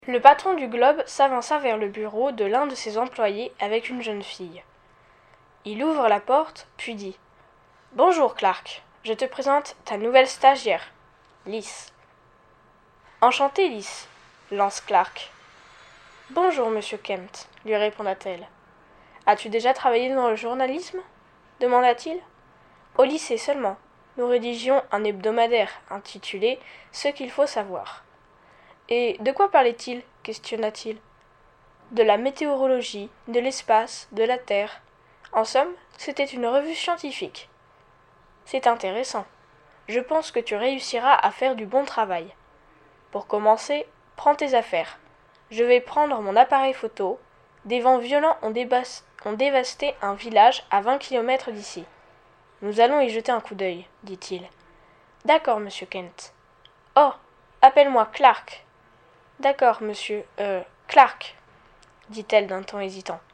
Le patron du Globe s'avança vers le bureau de l'un de ses employés avec une jeune fille. Il ouvre la porte, puis dit « Bonjour, Clark. Je te présente ta nouvelle stagiaire, Lys. »« Enchantée, Lys, » lance Clark. « Bonjour, monsieur Kent, » lui répondit-elle. « As-tu déjà travaillé dans le journalisme » demanda-t-il. « Au lycée seulement. Nous rédigions un hebdomadaire intitulé « Ce qu'il faut savoir ». Et de quoi parlait-il questionna-t-il. De la météorologie, de l'espace, de la Terre. En somme, c'était une revue scientifique. C'est intéressant. Je pense que tu réussiras à faire du bon travail. Pour commencer, prends tes affaires. Je vais prendre mon appareil photo. Des vents violents ont dévasté un village à 20 kilomètres d'ici. Nous allons y jeter un coup d'œil, dit-il. D'accord, monsieur Kent. Oh, appelle-moi Clark. D'accord, monsieur, Clark, dit-elle d'un ton hésitant.